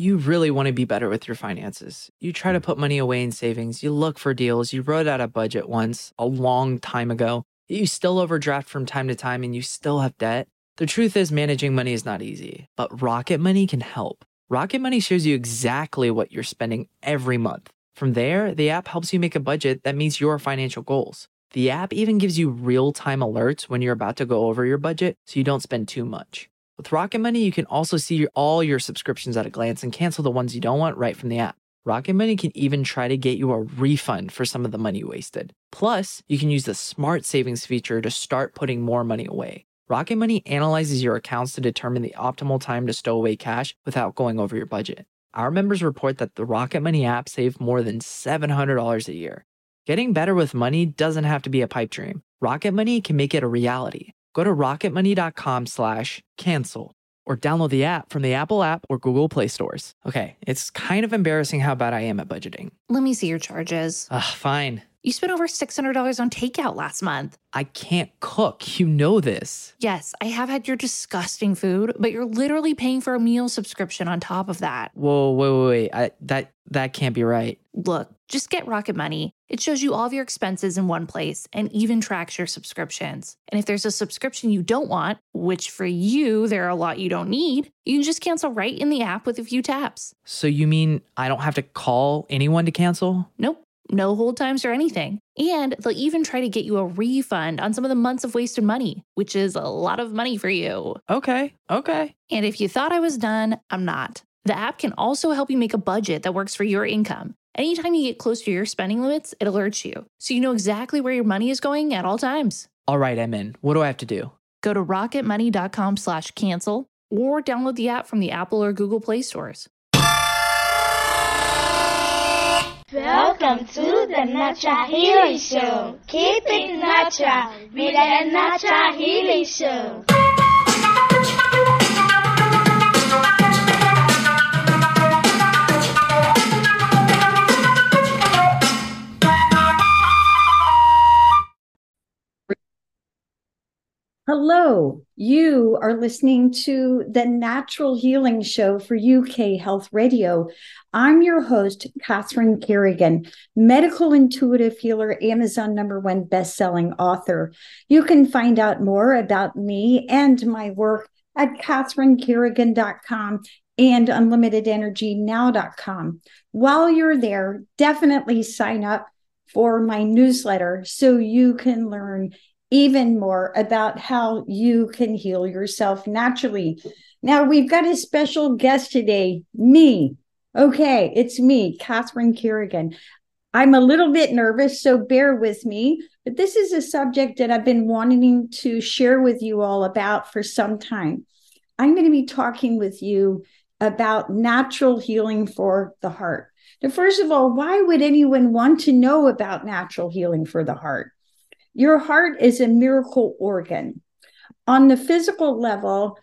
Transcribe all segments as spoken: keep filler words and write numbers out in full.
You really want to be better with your finances. You try to put money away in savings, you look for deals, you wrote out a budget once a long time ago, you still overdraft from time to time and you still have debt. The truth is managing money is not easy, but Rocket Money can help. Rocket Money shows you exactly what you're spending every month. From there, the app helps you make a budget that meets your financial goals. The app even gives you real-time alerts when you're about to go over your budget so you don't spend too much. With Rocket Money, you can also see all your subscriptions at a glance and cancel the ones you don't want right from the app. Rocket Money can even try to get you a refund for some of the money you wasted. Plus, you can use the Smart Savings feature to start putting more money away. Rocket Money analyzes your accounts to determine the optimal time to stow away cash without going over your budget. Our members report that the Rocket Money app saved more than seven hundred dollars a year. Getting better with money doesn't have to be a pipe dream. Rocket Money can make it a reality. Go to rocketmoney.com slash cancel or download the app from the Apple app or Google Play stores. Okay, it's kind of embarrassing how bad I am at budgeting. Let me see your charges. Ugh, fine. You spent over six hundred dollars on takeout last month. I can't cook. You know this. Yes, I have had your disgusting food, but you're literally paying for a meal subscription on top of that. Whoa, wait, wait, wait. I, that, that can't be right. Look, just get Rocket Money. It shows you all of your expenses in one place and even tracks your subscriptions. And if there's a subscription you don't want, which for you, there are a lot you don't need, you can just cancel right in the app with a few taps. So you mean I don't have to call anyone to cancel? Nope. No hold times or anything. And they'll even try to get you a refund on some of the months of wasted money, which is a lot of money for you. Okay, okay. And if you thought I was done, I'm not. The app can also help you make a budget that works for your income. Anytime you get close to your spending limits, it alerts you, so you know exactly where your money is going at all times. All right, I'm in. What do I have to do? Go to rocketmoney.com slash cancel or download the app from the Apple or Google Play stores. Welcome to the Natural Healing Show. Keep it natural with the Natural Healing Show. Hello, you are listening to the Natural Healing Show for U K Health Radio. I'm your host, Catherine Kerrigan, medical intuitive healer, Amazon number one best-selling author. You can find out more about me and my work at catherine kerrigan dot com and unlimited energy now dot com. While you're there, definitely sign up for my newsletter so you can learn even more about how you can heal yourself naturally. Now, we've got a special guest today, me. Okay, it's me, Catherine Kerrigan. I'm a little bit nervous, so bear with me. But this is a subject that I've been wanting to share with you all about for some time. I'm going to be talking with you about natural healing for the heart. Now, first of all, why would anyone want to know about natural healing for the heart? Your heart is a miracle organ. On the physical level,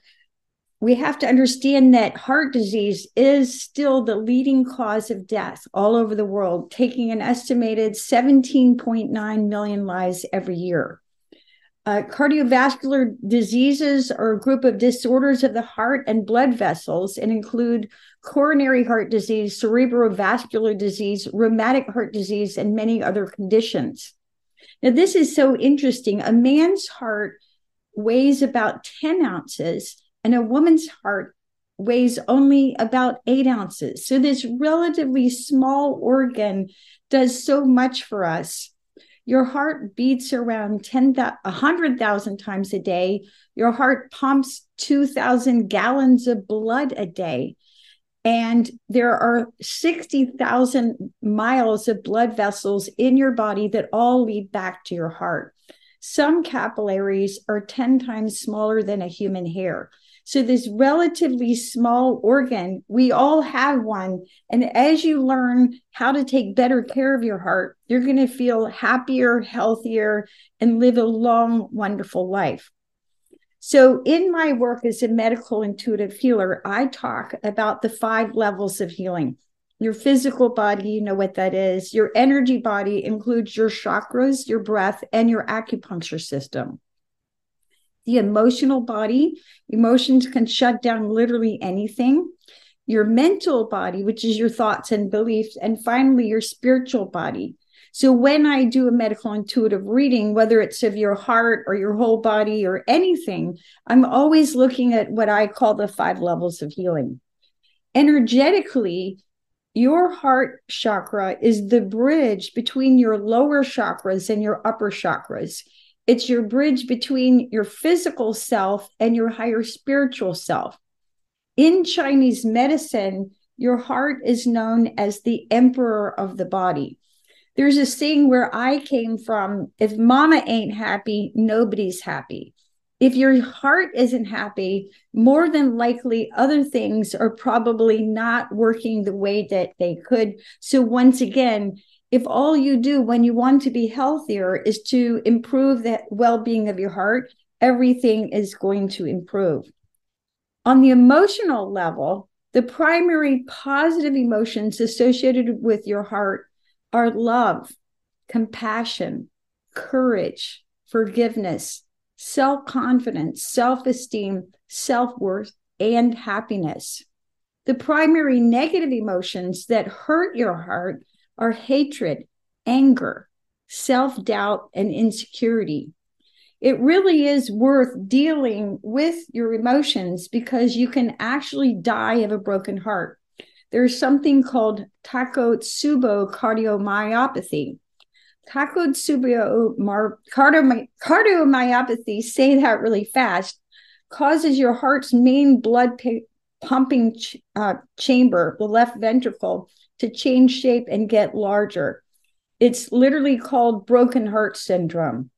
we have to understand that heart disease is still the leading cause of death all over the world, taking an estimated seventeen point nine million lives every year. Uh, cardiovascular diseases are a group of disorders of the heart and blood vessels and include coronary heart disease, cerebrovascular disease, rheumatic heart disease, and many other conditions. Now, this is so interesting. A man's heart weighs about ten ounces, and a woman's heart weighs only about eight ounces. So this relatively small organ does so much for us. Your heart beats around ten, one hundred thousand times a day. Your heart pumps two thousand gallons of blood a day. And there are sixty thousand miles of blood vessels in your body that all lead back to your heart. Some capillaries are ten times smaller than a human hair. So this relatively small organ, we all have one. And as you learn how to take better care of your heart, you're going to feel happier, healthier, and live a long, wonderful life. So in my work as a medical intuitive healer, I talk about the five levels of healing. Your physical body, you know what that is. Your energy body includes your chakras, your breath, and your acupuncture system. The emotional body, emotions can shut down literally anything. your mental body, which is your thoughts and beliefs, and finally your spiritual body. So when I do a medical intuitive reading, whether it's of your heart or your whole body or anything, I'm always looking at what I call the five levels of healing. Energetically, your heart chakra is the bridge between your lower chakras and your upper chakras. It's your bridge between your physical self and your higher spiritual self. In Chinese medicine, your heart is known as the emperor of the body. There's a saying where I came from, if mama ain't happy, nobody's happy. If your heart isn't happy, more than likely other things are probably not working the way that they could. So once again, if all you do when you want to be healthier is to improve the well-being of your heart, everything is going to improve. On the emotional level, the primary positive emotions associated with your heart are love, compassion, courage, forgiveness, self-confidence, self-esteem, self-worth, and happiness. The primary negative emotions that hurt your heart are hatred, anger, self-doubt, and insecurity. It really is worth dealing with your emotions because you can actually die of a broken heart. There's something called Takotsubo cardiomyopathy. Takotsubo cardiomyopathy, say that really fast, causes your heart's main blood pumping ch- uh, chamber, the left ventricle, to change shape and get larger. It's literally called broken heart syndrome.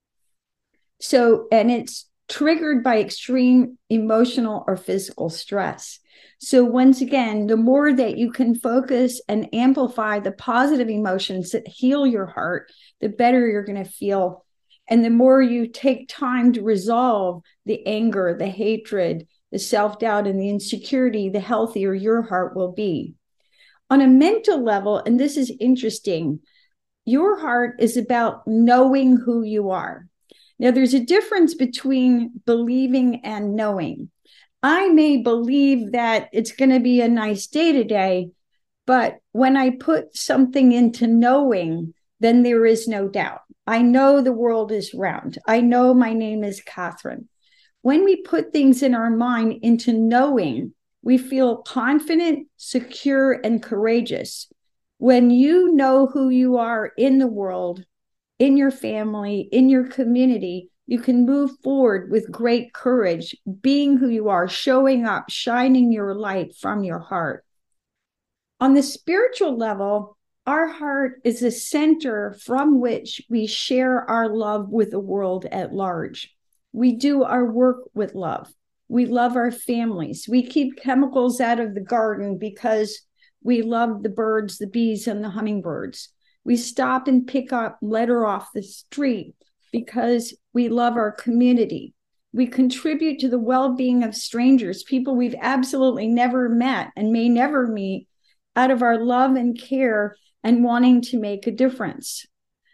So, and it's triggered by extreme emotional or physical stress. So once again, the more that you can focus and amplify the positive emotions that heal your heart, the better you're going to feel. And the more you take time to resolve the anger, the hatred, the self-doubt, and the insecurity, the healthier your heart will be. On a mental level, and this is interesting, your heart is about knowing who you are. Now, there's a difference between believing and knowing. I may believe that it's going to be a nice day today, but when I put something into knowing, then there is no doubt. I know the world is round. I know my name is Catherine. When we put things in our mind into knowing, we feel confident, secure, and courageous. When you know who you are in the world, in your family, in your community, you can move forward with great courage, being who you are, showing up, shining your light from your heart. On the spiritual level, our heart is a center from which we share our love with the world at large. We do our work with love. We love our families. We keep chemicals out of the garden because we love the birds, the bees, and the hummingbirds. We stop and pick up litter off the street because we love our community. We contribute to the well-being of strangers, people we've absolutely never met and may never meet, out of our love and care and wanting to make a difference.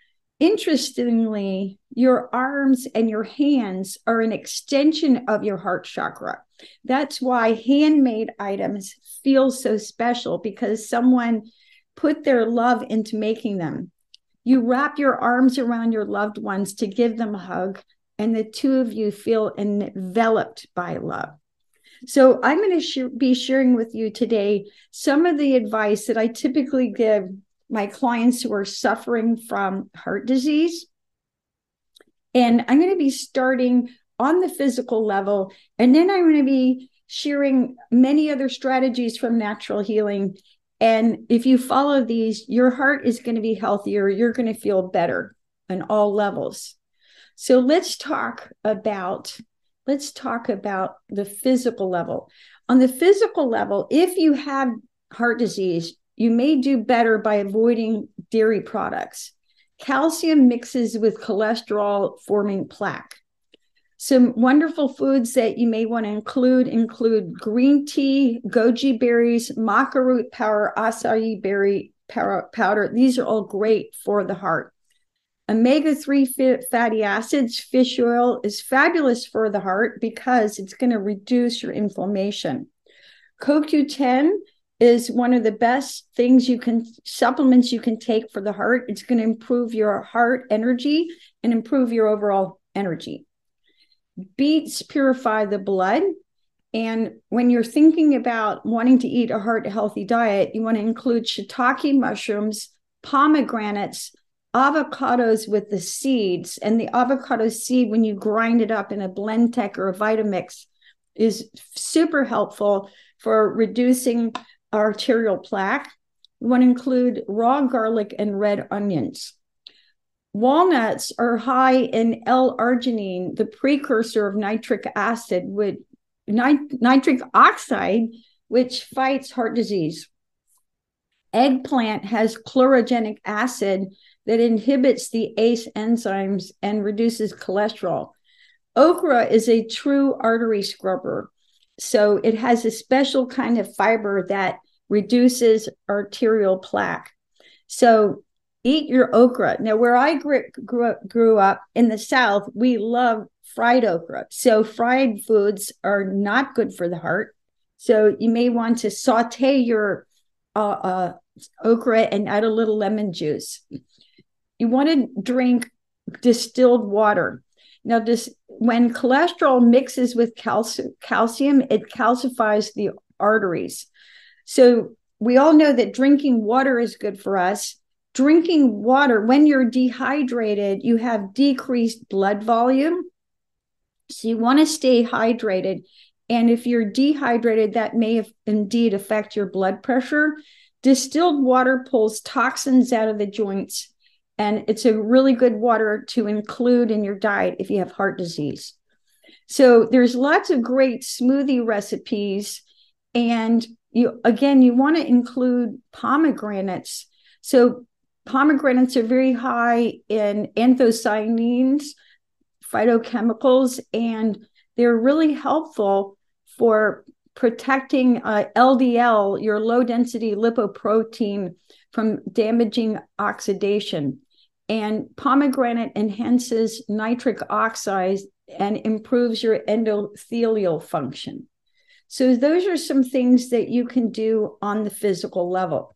Interestingly, your arms and your hands are an extension of your heart chakra. That's why handmade items feel so special, because someone put their love into making them. You wrap your arms around your loved ones to give them a hug, and the two of you feel enveloped by love. So I'm going to sh- be sharing with you today some of the advice that I typically give my clients who are suffering from heart disease. And I'm going to be starting on the physical level, and then I'm going to be sharing many other strategies from natural healing. And if you follow these, your heart is going to be healthier. You're going to feel better on all levels. So let's talk about, let's talk about the physical level. On the physical level, if you have heart disease, you may do better by avoiding dairy products. Calcium mixes with cholesterol, forming plaque. Some wonderful foods that you may want to include include green tea, goji berries, maca root powder, acai berry powder. These are all great for the heart. omega three fatty acids, fish oil is fabulous for the heart because it's going to reduce your inflammation. C O Q ten is one of the best things you can, supplements you can take for the heart. It's going to improve your heart energy and improve your overall energy. Beets purify the blood. And when you're thinking about wanting to eat a heart healthy diet, you want to include shiitake mushrooms, pomegranates, avocados with the seeds. And the avocado seed, when you grind it up in a Blendtec or a Vitamix, is super helpful for reducing arterial plaque. You want to include raw garlic and red onions. Walnuts are high in L-arginine, the precursor of nitric acid, with nit- nitric oxide, which fights heart disease. Eggplant has chlorogenic acid that inhibits the A C E enzymes and reduces cholesterol. Okra is a true artery scrubber. So it has a special kind of fiber that reduces arterial plaque. So eat your okra. Now, where I grew, grew, up, grew up in the South, we love fried okra. So fried foods are not good for the heart. So you may want to saute your uh, uh, okra and add a little lemon juice. You want to drink distilled water. Now, this, when cholesterol mixes with calci- calcium, it calcifies the arteries. So we all know that drinking water is good for us. Drinking water, when you're dehydrated, you have decreased blood volume. So you want to stay hydrated. And if you're dehydrated, that may indeed affect your blood pressure. Distilled water pulls toxins out of the joints. And it's a really good water to include in your diet if you have heart disease. So there's lots of great smoothie recipes. And you, again, you want to include pomegranates. So pomegranates are very high in anthocyanins, phytochemicals, and they're really helpful for protecting uh, L D L, your low density lipoprotein, from damaging oxidation. And pomegranate enhances nitric oxide and improves your endothelial function. So those are some things that you can do on the physical level.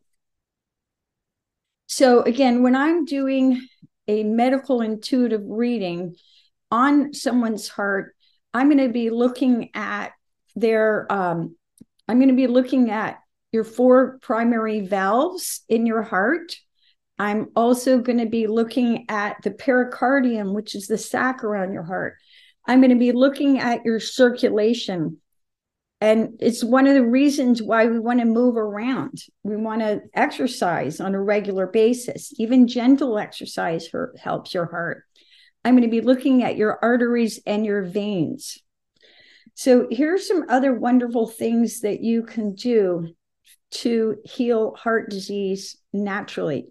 So again, when I'm doing a medical intuitive reading on someone's heart, I'm going to be looking at their, um, I'm going to be looking at your four primary valves in your heart. I'm also going to be looking at the pericardium, which is the sac around your heart. I'm going to be looking at your circulation. And it's one of the reasons why we want to move around. We want to exercise on a regular basis. Even gentle exercise helps your heart. I'm going to be looking at your arteries and your veins. So here's some other wonderful things that you can do to heal heart disease naturally.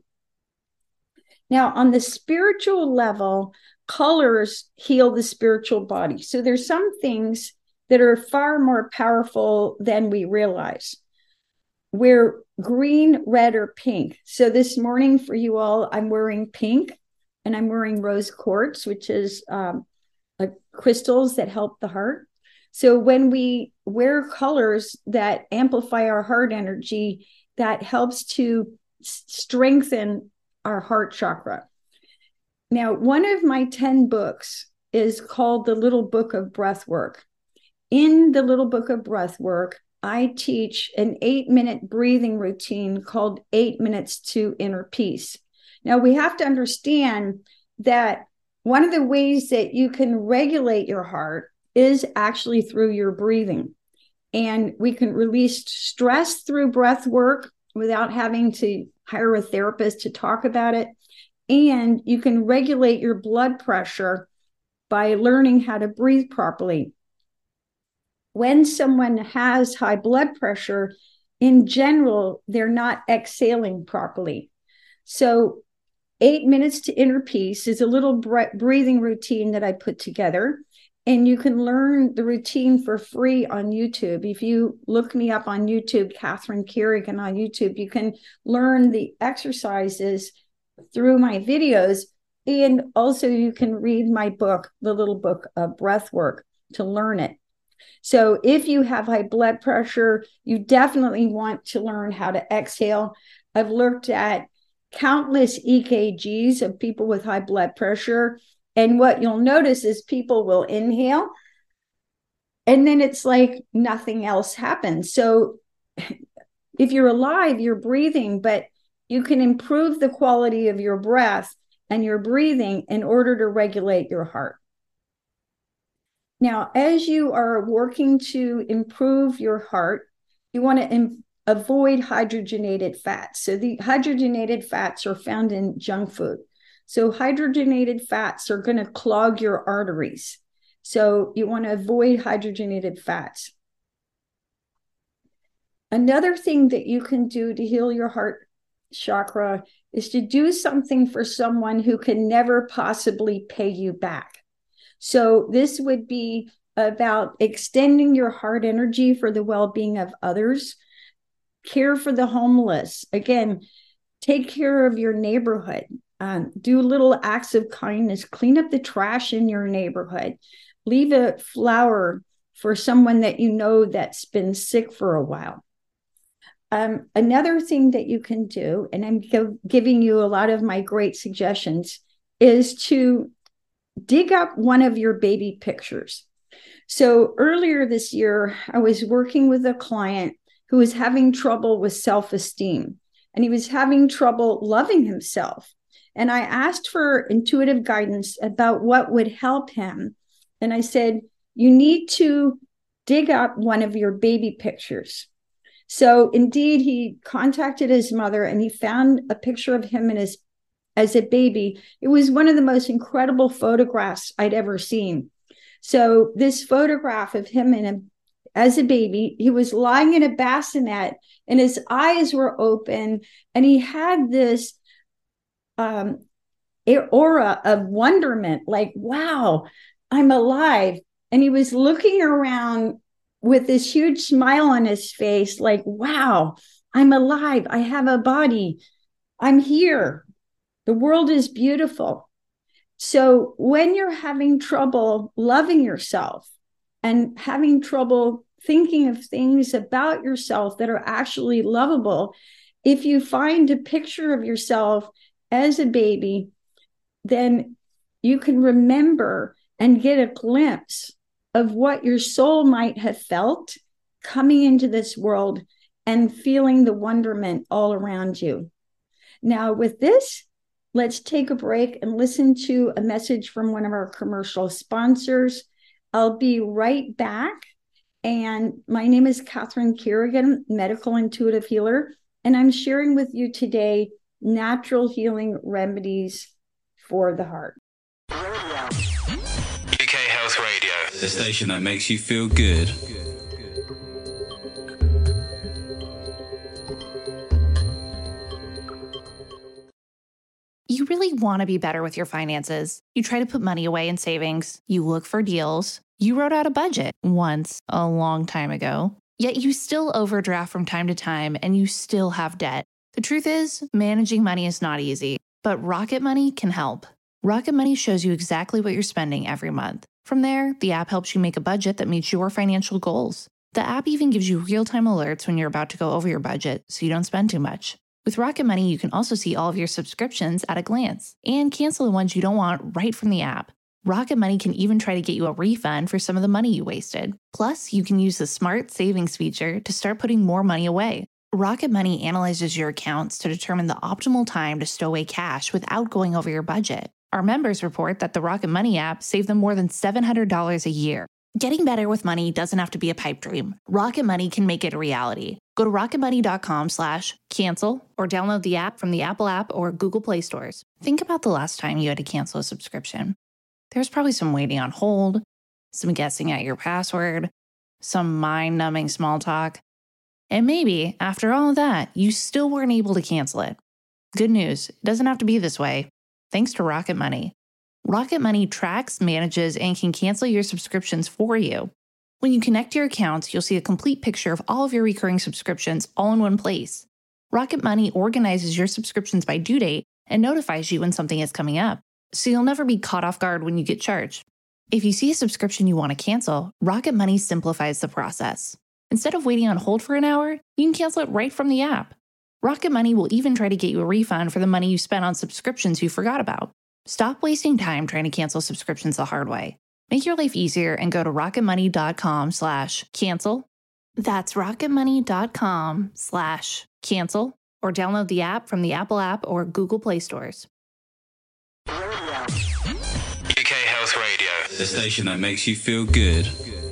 Now, on the spiritual level, colors heal the spiritual body. So there's some things that are far more powerful than we realize. We're green, red, or pink. So this morning for you all, I'm wearing pink, and I'm wearing rose quartz, which is um, like crystals that help the heart. So when we wear colors that amplify our heart energy, that helps to strengthen our heart chakra. Now, one of my ten books is called The Little Book of Breath Work. In The Little Book of Breath Work, I teach an eight-minute breathing routine called Eight Minutes to Inner Peace. Now, we have to understand that one of the ways that you can regulate your heart is actually through your breathing. And we can release stress through breath work without having to hire a therapist to talk about it. And you can regulate your blood pressure by learning how to breathe properly. When someone has high blood pressure, in general, they're not exhaling properly. So eight minutes to inner peace is a little breathing routine that I put together. And you can learn the routine for free on YouTube. If you look me up on YouTube, Catherine Kerrigan on YouTube, you can learn the exercises through my videos. And also you can read my book, The Little Book of Breath Work, to learn it. So if you have high blood pressure, you definitely want to learn how to exhale. I've looked at countless E K Gs of people with high blood pressure. And what you'll notice is people will inhale, and then it's like nothing else happens. So if you're alive, you're breathing, but you can improve the quality of your breath and your breathing in order to regulate your heart. Now, as you are working to improve your heart, you want to im- avoid hydrogenated fats. So the hydrogenated fats are found in junk food. So hydrogenated fats are going to clog your arteries. So you want to avoid hydrogenated fats. Another thing that you can do to heal your heart chakra is to do something for someone who can never possibly pay you back. So this would be about extending your heart energy for the well-being of others, care for the homeless. Again, take care of your neighborhood. Um, do little acts of kindness. Clean up the trash in your neighborhood. Leave a flower for someone that you know that's been sick for a while. Um, another thing that you can do, and I'm give, giving you a lot of my great suggestions, is to dig up one of your baby pictures. So earlier this year, I was working with a client who was having trouble with self-esteem, and he was having trouble loving himself. And I asked for intuitive guidance about what would help him. And I said, you need to dig up one of your baby pictures. So indeed, he contacted his mother and he found a picture of him and his as a baby. It was one of the most incredible photographs I'd ever seen. So this photograph of him in a, as a baby, he was lying in a bassinet and his eyes were open and he had this um, aura of wonderment, like, wow, I'm alive. And he was looking around with this huge smile on his face, like, wow, I'm alive. I have a body. I'm here. The world is beautiful. So when you're having trouble loving yourself and having trouble thinking of things about yourself that are actually lovable, if you find a picture of yourself as a baby, then you can remember and get a glimpse of what your soul might have felt coming into this world and feeling the wonderment all around you. Now, with this, let's take a break and listen to a message from one of our commercial sponsors. I'll be right back. And my name is Catherine Kerrigan, medical intuitive healer, and I'm sharing with you today natural healing remedies for the heart. U K Health Radio, the station that makes you feel good. You really want to be better with your finances. You try to put money away in savings. You look for deals. You wrote out a budget once a long time ago. Yet you still overdraft from time to time and you still have debt. The truth is, managing money is not easy, but Rocket Money can help. Rocket Money shows you exactly what you're spending every month. From there, the app helps you make a budget that meets your financial goals. The app even gives you real-time alerts when you're about to go over your budget so you don't spend too much. With Rocket Money, you can also see all of your subscriptions at a glance and cancel the ones you don't want right from the app. Rocket Money can even try to get you a refund for some of the money you wasted. Plus, you can use the Smart Savings feature to start putting more money away. Rocket Money analyzes your accounts to determine the optimal time to stow away cash without going over your budget. Our members report that the Rocket Money app saved them more than seven hundred dollars a year. Getting better with money doesn't have to be a pipe dream. Rocket Money can make it a reality. Go to rocketmoney.com slash cancel or download the app from the Apple app or Google Play stores. Think about the last time you had to cancel a subscription. There's probably some waiting on hold, some guessing at your password, some mind-numbing small talk. And maybe, after all of that, you still weren't able to cancel it. Good news, it doesn't have to be this way. Thanks to Rocket Money. Rocket Money tracks, manages, and can cancel your subscriptions for you. When you connect your accounts, you'll see a complete picture of all of your recurring subscriptions all in one place. Rocket Money organizes your subscriptions by due date and notifies you when something is coming up, so you'll never be caught off guard when you get charged. If you see a subscription you want to cancel, Rocket Money simplifies the process. Instead of waiting on hold for an hour, you can cancel it right from the app. Rocket Money will even try to get you a refund for the money you spent on subscriptions you forgot about. Stop wasting time trying to cancel subscriptions the hard way. Make your life easier and go to rocketmoney.com slash cancel. That's rocketmoney.com slash cancel or download the app from the Apple App or Google Play stores. U K Health Radio, the station that makes you feel good.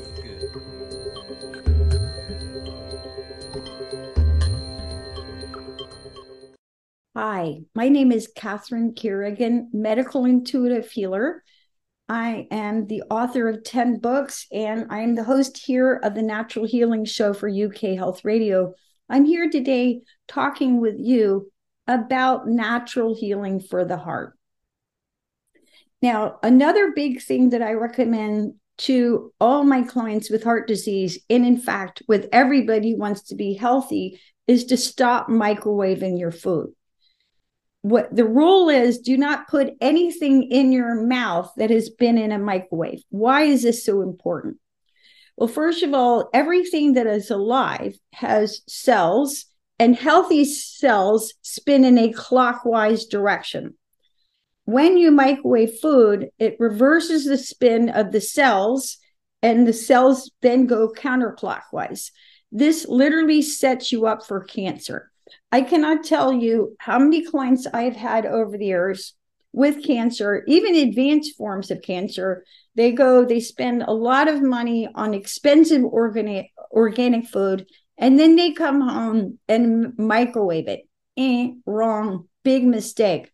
Hi, my name is Catherine Kerrigan, medical intuitive healer. I am the author of ten books, and I am the host here of the Natural Healing Show for U K Health Radio. I'm here today talking with you about natural healing for the heart. Now, another big thing that I recommend to all my clients with heart disease, and in fact, with everybody who wants to be healthy, is to stop microwaving your food. What the rule is, do not put anything in your mouth that has been in a microwave. Why is this so important? Well, first of all, everything that is alive has cells, and healthy cells spin in a clockwise direction. When you microwave food, it reverses the spin of the cells, and the cells then go counterclockwise. This literally sets you up for cancer. I cannot tell you how many clients I've had over the years with cancer, even advanced forms of cancer. They go, they spend a lot of money on expensive organic, organic food, and then they come home and microwave it. Eh, wrong, big mistake.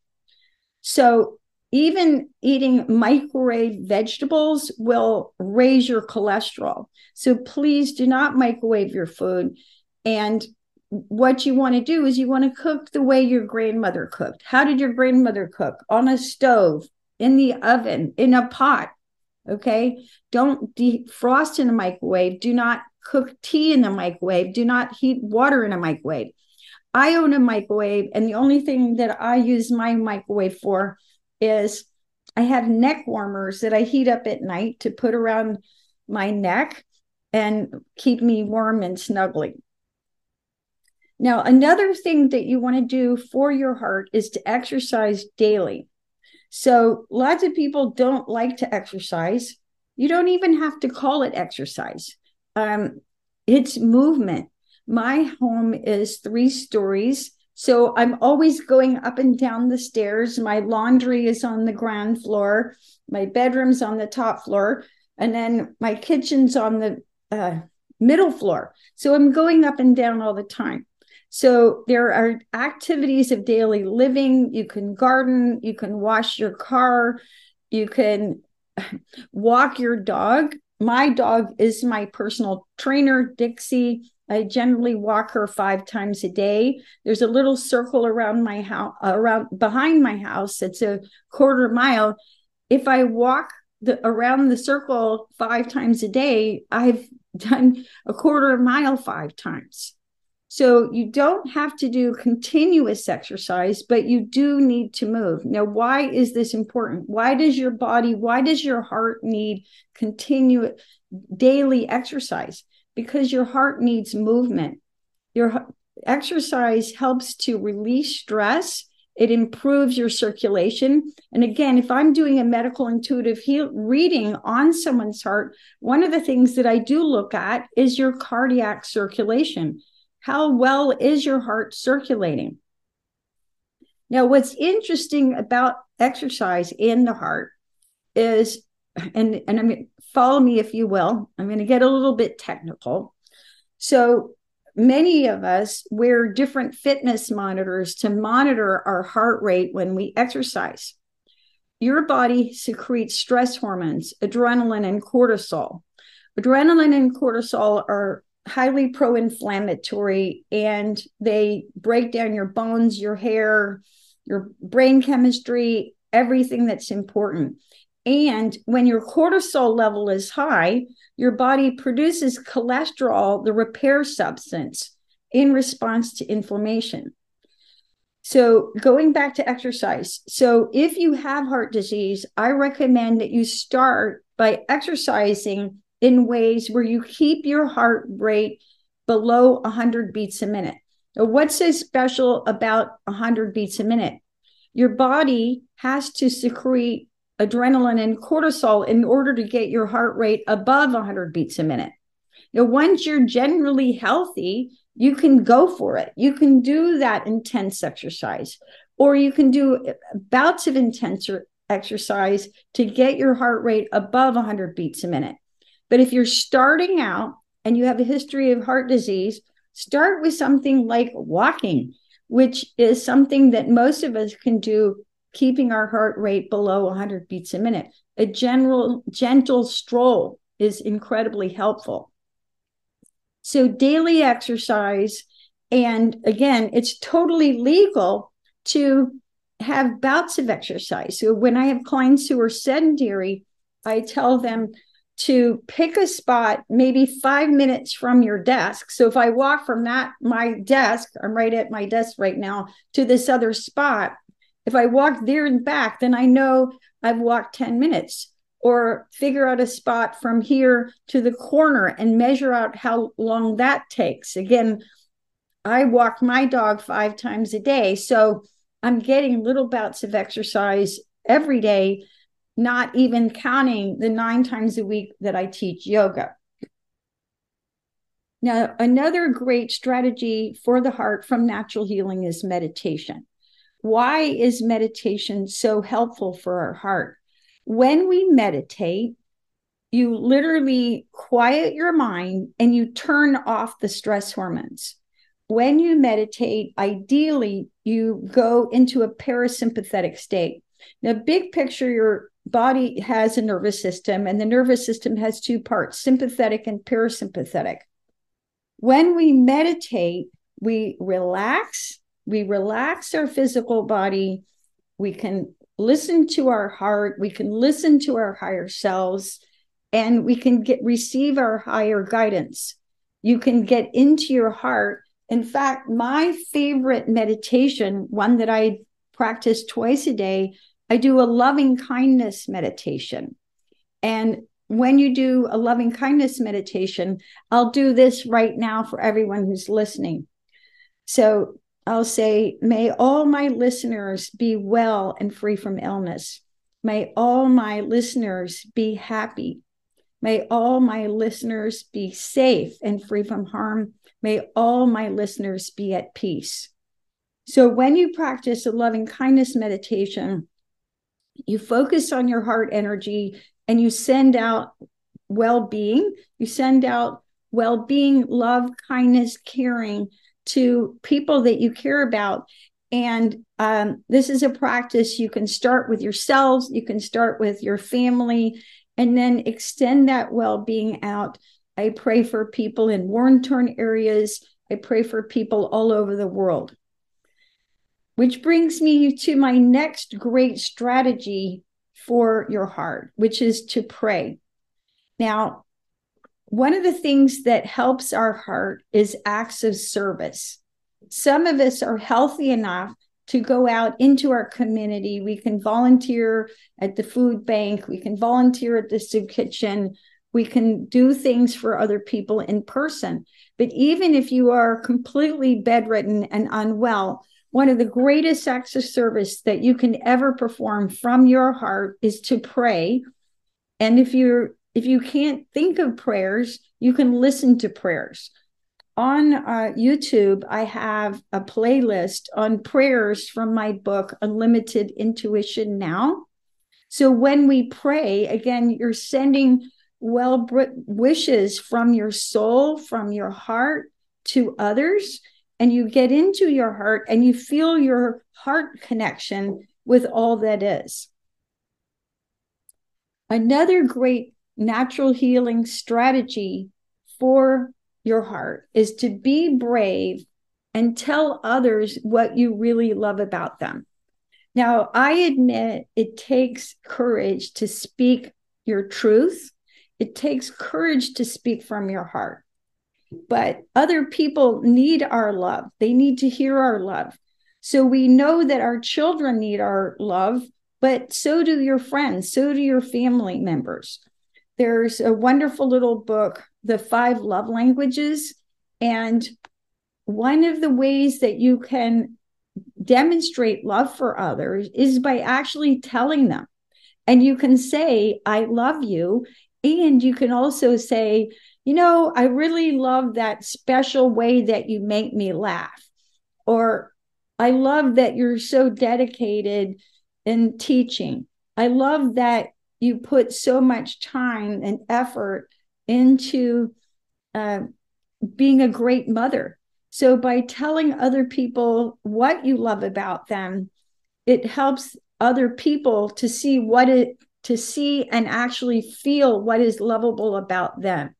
So even eating microwave vegetables will raise your cholesterol. So please do not microwave your food. And what you want to do is you want to cook the way your grandmother cooked. How did your grandmother cook? On a stove, in the oven, in a pot. Okay. Don't defrost in a microwave. Do not cook tea in the microwave. Do not heat water in a microwave. I own a microwave, and the only thing that I use my microwave for is I have neck warmers that I heat up at night to put around my neck and keep me warm and snuggly. Now, another thing that you want to do for your heart is to exercise daily. So lots of people don't like to exercise. You don't even have to call it exercise. Um, it's movement. My home is three stories, so I'm always going up and down the stairs. My laundry is on the ground floor. My bedroom's on the top floor. And then my kitchen's on the uh, middle floor. So I'm going up and down all the time. So there are activities of daily living. You can garden, you can wash your car, you can walk your dog. My dog is my personal trainer, Dixie. I generally walk her five times a day. There's a little circle around my house, around behind my house. It's a quarter mile. If I walk the, around the circle five times a day, I've done a quarter mile five times. So you don't have to do continuous exercise, but you do need to move. Now, why is this important? Why does your body, why does your heart need continuous daily exercise? Because your heart needs movement. Your exercise helps to release stress. It improves your circulation. And again, if I'm doing a medical intuitive heal reading on someone's heart, one of the things that I do look at is your cardiac circulation. How well is your heart circulating? Now, what's interesting about exercise in the heart is, and, and I'm follow me if you will, I'm going to get a little bit technical. So many of us wear different fitness monitors to monitor our heart rate when we exercise. Your body secretes stress hormones, adrenaline and cortisol. Adrenaline and cortisol are highly pro-inflammatory, and they break down your bones, your hair, your brain chemistry, everything that's important. And when your cortisol level is high, your body produces cholesterol, the repair substance, in response to inflammation. So going back to exercise. So if you have heart disease, I recommend that you start by exercising in ways where you keep your heart rate below one hundred beats a minute. Now, what's so special about one hundred beats a minute? Your body has to secrete adrenaline and cortisol in order to get your heart rate above one hundred beats a minute. Now, once you're generally healthy, you can go for it. You can do that intense exercise, or you can do bouts of intense exercise to get your heart rate above one hundred beats a minute. But if you're starting out and you have a history of heart disease, start with something like walking, which is something that most of us can do, keeping our heart rate below one hundred beats a minute. A general gentle stroll is incredibly helpful. So daily exercise, and again, it's totally legal to have bouts of exercise. So when I have clients who are sedentary, I tell them to pick a spot maybe five minutes from your desk. So if I walk from that, my desk, I'm right at my desk right now, to this other spot, if I walk there and back, then I know I've walked ten minutes. Or figure out a spot from here to the corner and measure out how long that takes. Again, I walk my dog five times a day, so I'm getting little bouts of exercise every day, not even counting the nine times a week that I teach yoga. Now, another great strategy for the heart from natural healing is meditation. Why is meditation so helpful for our heart? When we meditate, you literally quiet your mind and you turn off the stress hormones. When you meditate, ideally, you go into a parasympathetic state. Now, big picture, your body has a nervous system, and the nervous system has two parts, sympathetic and parasympathetic. When we meditate, we relax, we relax our physical body, we can listen to our heart, we can listen to our higher selves, and we can get receive our higher guidance. You can get into your heart. In fact, my favorite meditation, one that I practice twice a day, I do a loving kindness meditation. And when you do a loving kindness meditation, I'll do this right now for everyone who's listening. So I'll say, may all my listeners be well and free from illness. May all my listeners be happy. May all my listeners be safe and free from harm. May all my listeners be at peace. So when you practice a loving kindness meditation, you focus on your heart energy and you send out well-being. You send out well-being, love, kindness, caring to people that you care about. And um, this is a practice you can start with yourselves, you can start with your family, and then extend that well-being out. I pray for people in war-torn areas. I pray for people all over the world. Which brings me to my next great strategy for your heart, which is to pray. Now, one of the things that helps our heart is acts of service. Some of us are healthy enough to go out into our community. We can volunteer at the food bank. We can volunteer at the soup kitchen. We can do things for other people in person. But even if you are completely bedridden and unwell, one of the greatest acts of service that you can ever perform from your heart is to pray. And if you're If you can't think of prayers, you can listen to prayers. On uh, YouTube, I have a playlist on prayers from my book, Unlimited Intuition Now. So when we pray, again, you're sending well wishes from your soul, from your heart to others, and you get into your heart and you feel your heart connection with all that is. Another great natural healing strategy for your heart is to be brave and tell others what you really love about them. Now, I admit it takes courage to speak your truth. It takes courage to speak from your heart. But other people need our love. They need to hear our love. So we know that our children need our love, but so do your friends, so do your family members. There's a wonderful little book, The Five Love Languages. And one of the ways that you can demonstrate love for others is by actually telling them. And you can say, I love you. And you can also say, you know, I really love that special way that you make me laugh. Or I love that you're so dedicated in teaching. I love that you put so much time and effort into uh, being a great mother. So by telling other people what you love about them, it helps other people to see what it, to see and actually feel what is lovable about them.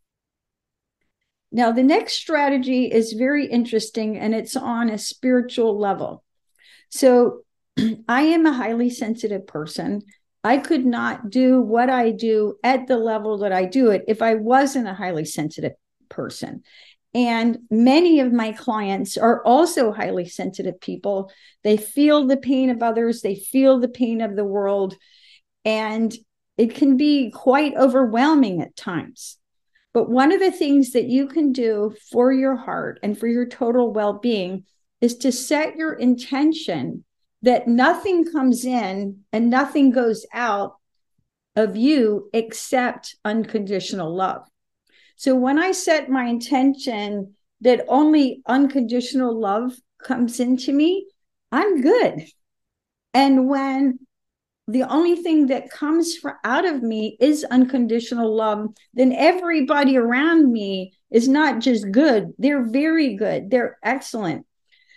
Now, the next strategy is very interesting, and it's on a spiritual level. So I am a highly sensitive person. I could not do what I do at the level that I do it if I wasn't a highly sensitive person. And many of my clients are also highly sensitive people. They feel the pain of others. They feel the pain of the world. And it can be quite overwhelming at times. But one of the things that you can do for your heart and for your total well-being is to set your intention that nothing comes in and nothing goes out of you except unconditional love. So when I set my intention that only unconditional love comes into me, I'm good. And when the only thing that comes for, out of me is unconditional love, then everybody around me is not just good. They're very good. They're excellent.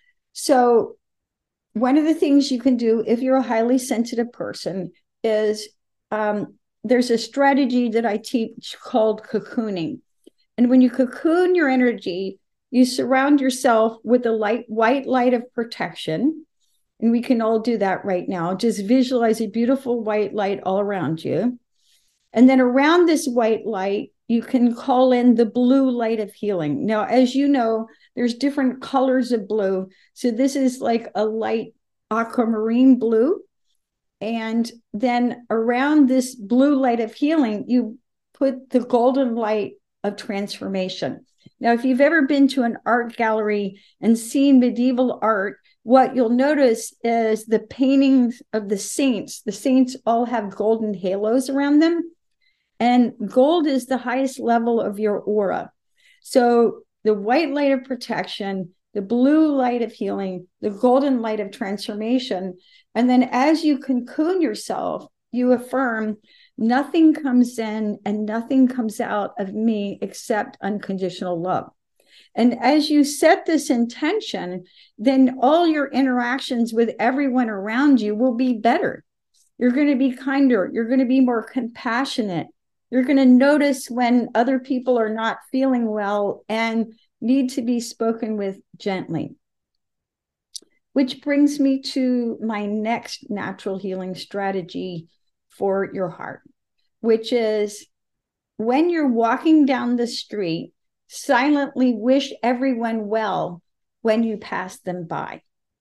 So one of the things you can do if you're a highly sensitive person is um, there's a strategy that I teach called cocooning. And when you cocoon your energy, you surround yourself with a light, white light of protection. And we can all do that right now. Just visualize a beautiful white light all around you. And then around this white light, you can call in the blue light of healing. Now, as you know, there's different colors of blue. So this is like a light aquamarine blue. And then around this blue light of healing, you put the golden light of transformation. Now, if you've ever been to an art gallery and seen medieval art, what you'll notice is the paintings of the saints. The saints all have golden halos around them. And gold is the highest level of your aura. So the white light of protection, the blue light of healing, the golden light of transformation. And then as you cocoon yourself, you affirm, nothing comes in and nothing comes out of me except unconditional love. And as you set this intention, then all your interactions with everyone around you will be better. You're going to be kinder. You're going to be more compassionate. You're going to notice when other people are not feeling well and need to be spoken with gently. Which brings me to my next natural healing strategy for your heart, which is when you're walking down the street, silently wish everyone well when you pass them by.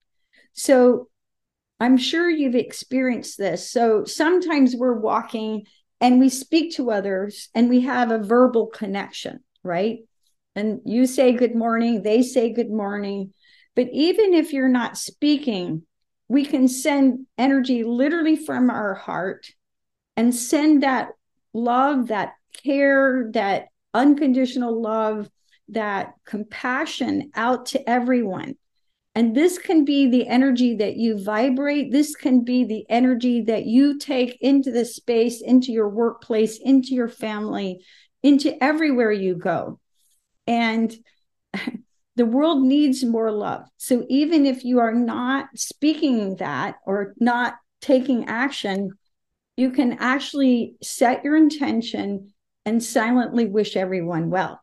So I'm sure you've experienced this. So sometimes we're walking and we speak to others and we have a verbal connection, right? And you say good morning, they say good morning. But even if you're not speaking, we can send energy literally from our heart and send that love, that care, that unconditional love, that compassion out to everyone. And this can be the energy that you vibrate. This can be the energy that you take into the space, into your workplace, into your family, into everywhere you go. And the world needs more love. So even if you are not speaking that or not taking action, you can actually set your intention and silently wish everyone well.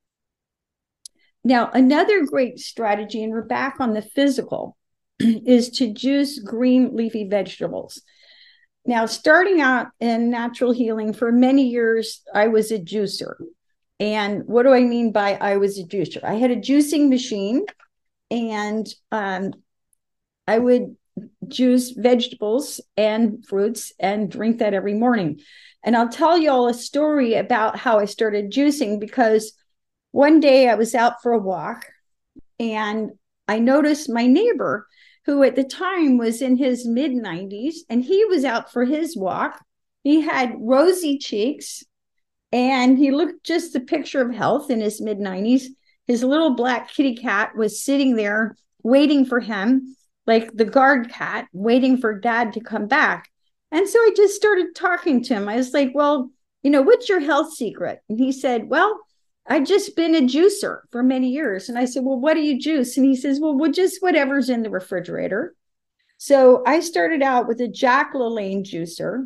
Now, another great strategy, and we're back on the physical, is to juice green leafy vegetables. Now, starting out in natural healing, for many years, I was a juicer. And what do I mean by I was a juicer? I had a juicing machine, and um, I would juice vegetables and fruits and drink that every morning. And I'll tell you all a story about how I started juicing, because one day I was out for a walk and I noticed my neighbor, who at the time was in his mid nineties, and he was out for his walk. He had rosy cheeks and he looked just the picture of health in his mid nineties. His little black kitty cat was sitting there waiting for him, like the guard cat, waiting for dad to come back. And so I just started talking to him. I was like, well, you know, what's your health secret? And he said, well, I've just been a juicer for many years. And I said, well, what do you juice? And he says, well, well, just whatever's in the refrigerator. So I started out with a Jack LaLanne juicer.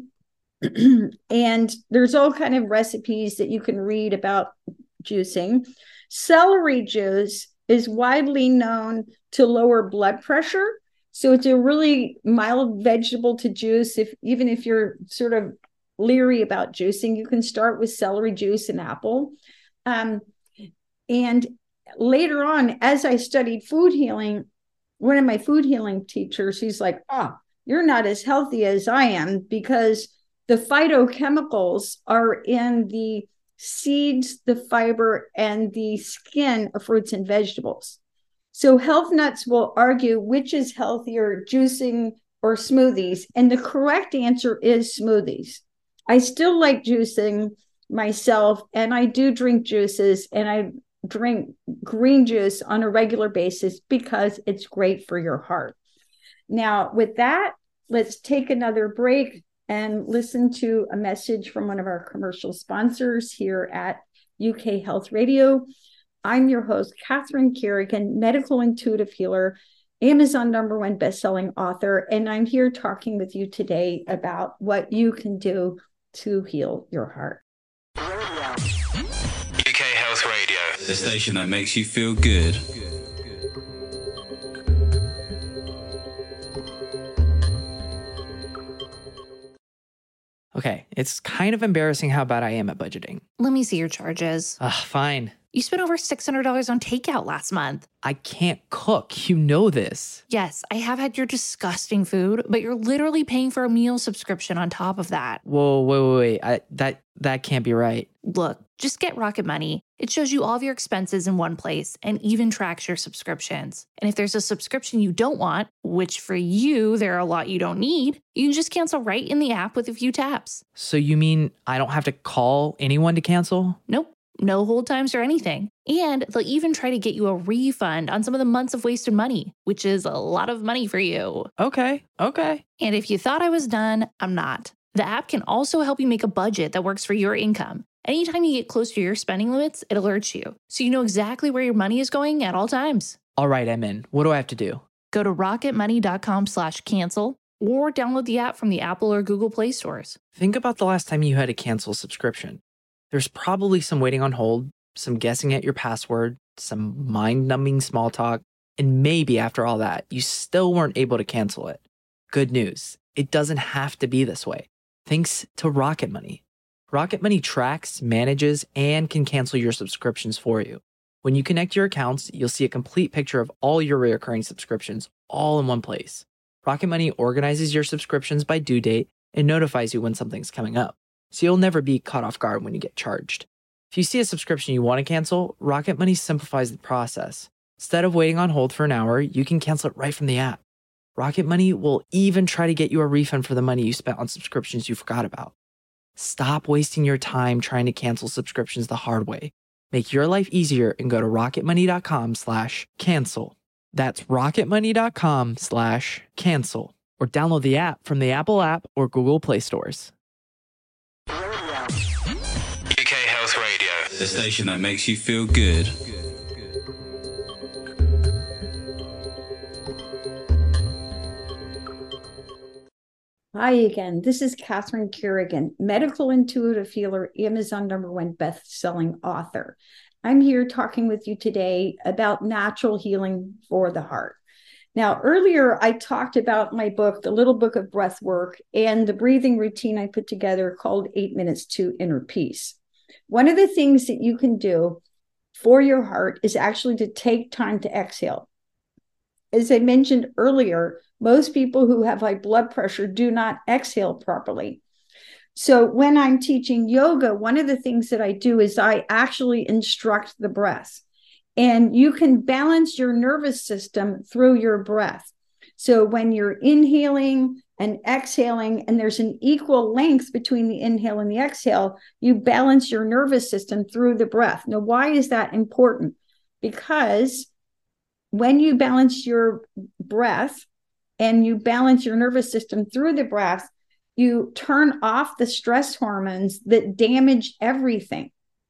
And there's all kind of recipes that you can read about juicing. Celery juice is widely known to lower blood pressure. So it's a really mild vegetable to juice. If even if you're sort of leery about juicing, you can start with celery juice and apple. Um, and later on, as I studied food healing, one of my food healing teachers, he's like, oh, you're not as healthy as I am, because the phytochemicals are in the seeds, the fiber, and the skin of fruits and vegetables. So health nuts will argue which is healthier, juicing or smoothies. And the correct answer is smoothies. I still like juicing myself, and I do drink juices, and I drink green juice on a regular basis because it's great for your heart. Now, with that, let's take another break and listen to a message from one of our commercial sponsors here at U K Health Radio. I'm your host, Catherine Kerrigan, medical intuitive healer, Amazon number one bestselling author, and I'm here talking with you today about what you can do to heal your heart. U K Health Radio, the station that makes you feel good. Okay, it's kind of embarrassing how bad I am at budgeting. Let me see your charges. Ugh, fine. You spent over six hundred dollars on takeout last month. I can't cook. You know this. Yes, I have had your disgusting food, but you're literally paying for a meal subscription on top of that. Whoa, wait, wait, wait. I, that, that can't be right. Look, just get Rocket Money. It shows you all of your expenses in one place and even tracks your subscriptions. And if there's a subscription you don't want, which for you, there are a lot you don't need, you can just cancel right in the app with a few taps. So you mean I don't have to call anyone to cancel? Nope. No hold times or anything. And they'll even try to get you a refund on some of the months of wasted money, which is a lot of money for you. Okay, okay. And if you thought I was done, I'm not. The app can also help you make a budget that works for your income. Anytime you get close to your spending limits, it alerts you, so you know exactly where your money is going at all times. All right, I'm in. What do I have to do? Go to rocketmoney.com slash cancel or download the app from the Apple or Google Play stores. Think about the last time you had to cancel a subscription. There's probably some waiting on hold, some guessing at your password, some mind-numbing small talk, and maybe after all that, you still weren't able to cancel it. Good news, it doesn't have to be this way. Thanks to Rocket Money. Rocket Money tracks, manages, and can cancel your subscriptions for you. When you connect your accounts, you'll see a complete picture of all your recurring subscriptions all in one place. Rocket Money organizes your subscriptions by due date and notifies you when something's coming up, so you'll never be caught off guard when you get charged. If you see a subscription you want to cancel, Rocket Money simplifies the process. Instead of waiting on hold for an hour, you can cancel it right from the app. Rocket Money will even try to get you a refund for the money you spent on subscriptions you forgot about. Stop wasting your time trying to cancel subscriptions the hard way. Make your life easier and go to rocketmoney.com slash cancel. That's rocketmoney.com slash cancel. Or download the app from the Apple app or Google Play stores. U K Health Radio, the station that makes you feel good. Hi again. This is Catherine Kerrigan, medical intuitive healer, Amazon number one best-selling author. I'm here talking with you today about natural healing for the heart. Now, earlier I talked about my book, The Little Book of Breath Work, and the breathing routine I put together called Eight Minutes to Inner Peace. One of the things that you can do for your heart is actually to take time to exhale. as I mentioned earlier, most people who have high blood pressure do not exhale properly. So when I'm teaching yoga, one of the things that I do is I actually instruct the breath. And you can balance your nervous system through your breath. So when you're inhaling and exhaling, and there's an equal length between the inhale and the exhale, you balance your nervous system through the breath. Now, why is that important? Because when you balance your breath and you balance your nervous system through the breath, you turn off the stress hormones that damage everything.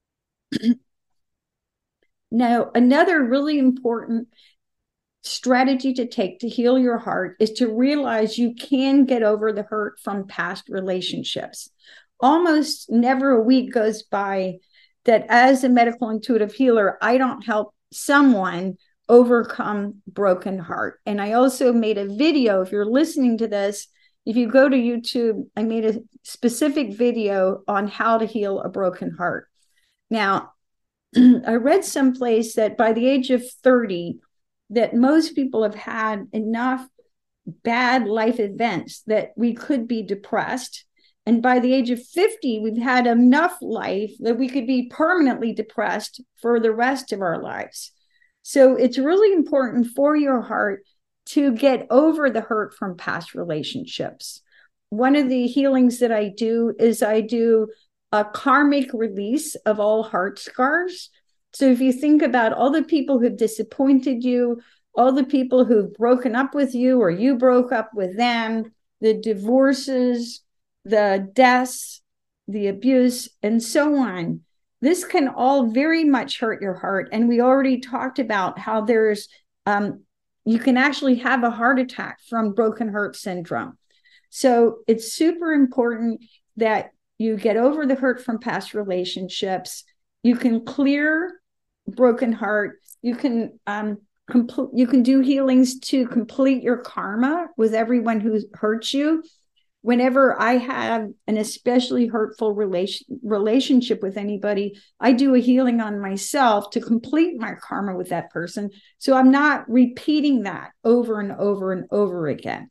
Now, another really important strategy to take to heal your heart is to realize you can get over the hurt from past relationships. Almost never a week goes by that as a medical intuitive healer, I don't help someone overcome broken heart. And I also made a video. If you're listening to this, if you go to YouTube, I made a specific video on how to heal a broken heart. Now, I read someplace that by the age of thirty, that most people have had enough bad life events that we could be depressed. And by the age of fifty, we've had enough life that we could be permanently depressed for the rest of our lives. So it's really important for your heart to get over the hurt from past relationships. One of the healings that I do is I do a karmic release of all heart scars. So if you think about all the people who've disappointed you, all the people who've broken up with you or you broke up with them, the divorces, the deaths, the abuse, and so on. This can all very much hurt your heart. And we already talked about how there's, um, you can actually have a heart attack from broken heart syndrome. So it's super important that you get over the hurt from past relationships. You can clear broken heart. You can um, compl- you can do healings to complete your karma with everyone who hurts you. Whenever I have an especially hurtful relation, relationship with anybody, I do a healing on myself to complete my karma with that person. So I'm not repeating that over and over and over again.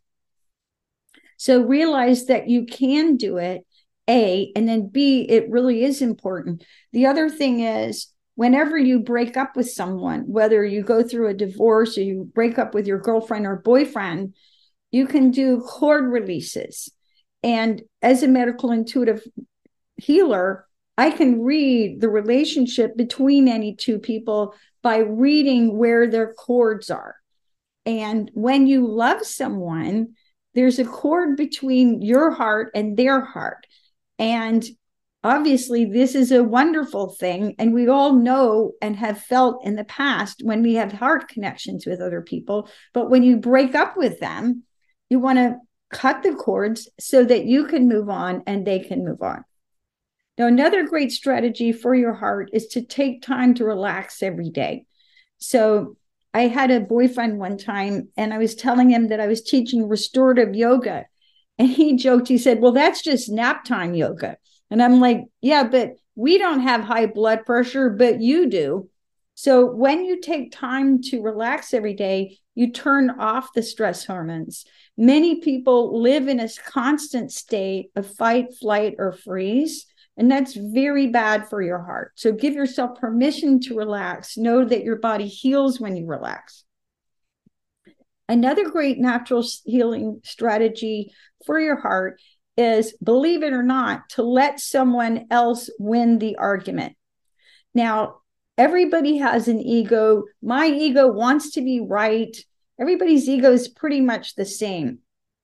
So realize that you can do it, A, and then B, it really is important. The other thing is, whenever you break up with someone, whether you go through a divorce or you break up with your girlfriend or boyfriend, you can do cord releases. And as a medical intuitive healer, I can read the relationship between any two people by reading where their cords are. And when you love someone, there's a cord between your heart and their heart. And obviously, this is a wonderful thing. And we all know and have felt in the past when we have heart connections with other people. But when you break up with them, you want to cut the cords so that you can move on and they can move on. Now, another great strategy for your heart is to take time to relax every day. So I had a boyfriend one time and I was telling him that I was teaching restorative yoga. And he joked, he said, well, that's just nap time yoga. And I'm like, yeah, but we don't have high blood pressure, but you do. So when you take time to relax every day, you turn off the stress hormones. Many people live in a constant state of fight, flight, or freeze, and that's very bad for your heart. So give yourself permission to relax. Know that your body heals when you relax. Another great natural healing strategy for your heart is, believe it or not, to let someone else win the argument. Now, everybody has an ego. My ego wants to be right. Everybody's ego is pretty much the same.